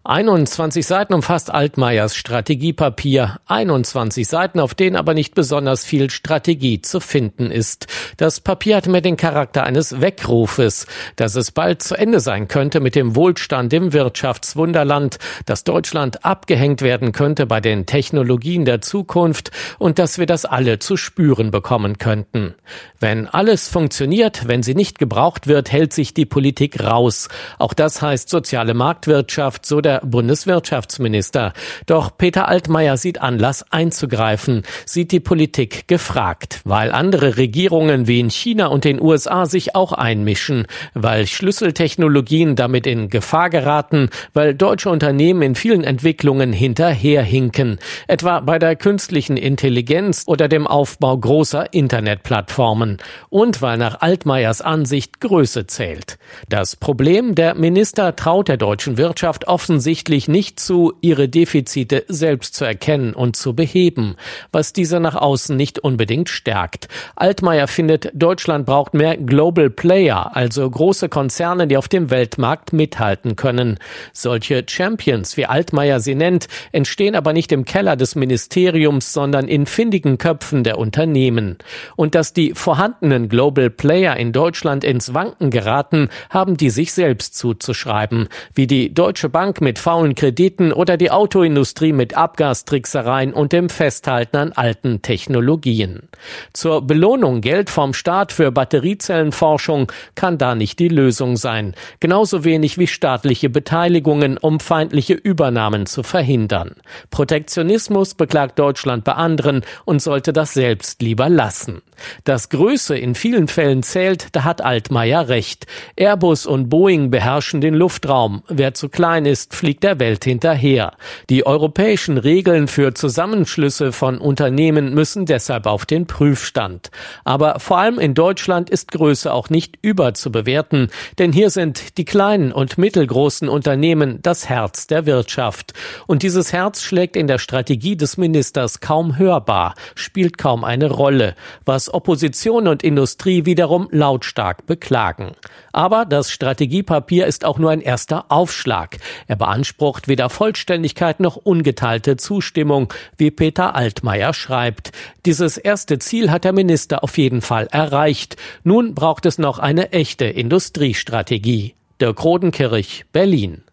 21 Seiten umfasst Altmaiers Strategiepapier, 21 Seiten, auf denen aber nicht besonders viel Strategie zu finden ist. Das Papier hat mehr den Charakter eines Weckrufes, dass es bald zu Ende sein könnte mit dem Wohlstand im Wirtschaftswunderland, dass Deutschland abgehängt werden könnte bei den Technologien der Zukunft und dass wir das alle zu spüren bekommen könnten. Wenn alles funktioniert, wenn sie nicht gebraucht wird, hält sich die Politik raus. Auch das heißt soziale Marktwirtschaft, so der Bundeswirtschaftsminister. Doch Peter Altmaier sieht Anlass einzugreifen, sieht die Politik gefragt, weil andere Regierungen wie in China und den USA sich auch einmischen, weil Schlüsseltechnologien damit in Gefahr geraten, weil deutsche Unternehmen in vielen Entwicklungen hinterherhinken, etwa bei der künstlichen Intelligenz oder dem Aufbau großer Internetplattformen und weil nach Altmaiers Ansicht Größe zählt. Das Problem, der Minister traut der deutschen Wirtschaft offensichtlich nicht zu, ihre Defizite selbst zu erkennen und zu beheben, was diese nach außen nicht unbedingt stärkt. Altmaier findet, Deutschland braucht mehr Global Player, also große Konzerne, die auf dem Weltmarkt mithalten können. Solche Champions, wie Altmaier sie nennt, entstehen aber nicht im Keller des Ministeriums, sondern in findigen Köpfen der Unternehmen. Und dass die vorhandenen Global Player in Deutschland ins Wanken geraten, haben die sich selbst zuzuschreiben, wie die Deutsche Bank mit faulen Krediten oder die Autoindustrie mit Abgastricksereien und dem Festhalten an alten Technologien. Zur Belohnung Geld vom Staat für Batteriezellenforschung kann da nicht die Lösung sein. Genauso wenig wie staatliche Beteiligungen, um feindliche Übernahmen zu verhindern. Protektionismus beklagt Deutschland bei anderen und sollte das selbst lieber lassen. Dass Größe in vielen Fällen zählt, da hat Altmaier recht. Airbus und Boeing beherrschen den Luftraum. Wer zu klein ist, fliegt der Welt hinterher. Die europäischen Regeln für Zusammenschlüsse von Unternehmen müssen deshalb auf den Prüfstand. Aber vor allem in Deutschland ist Größe auch nicht überzubewerten, denn hier sind die kleinen und mittelgroßen Unternehmen das Herz der Wirtschaft. Und dieses Herz schlägt in der Strategie des Ministers kaum hörbar, spielt kaum eine Rolle, was Opposition und Industrie wiederum lautstark beklagen. Aber das Strategiepapier ist auch nur ein erster Aufschlag. Er beansprucht weder Vollständigkeit noch ungeteilte Zustimmung, wie Peter Altmaier schreibt. Dieses erste Ziel hat der Minister auf jeden Fall erreicht. Nun braucht es noch eine echte Industriestrategie. Dirk Rodenkirch, Berlin.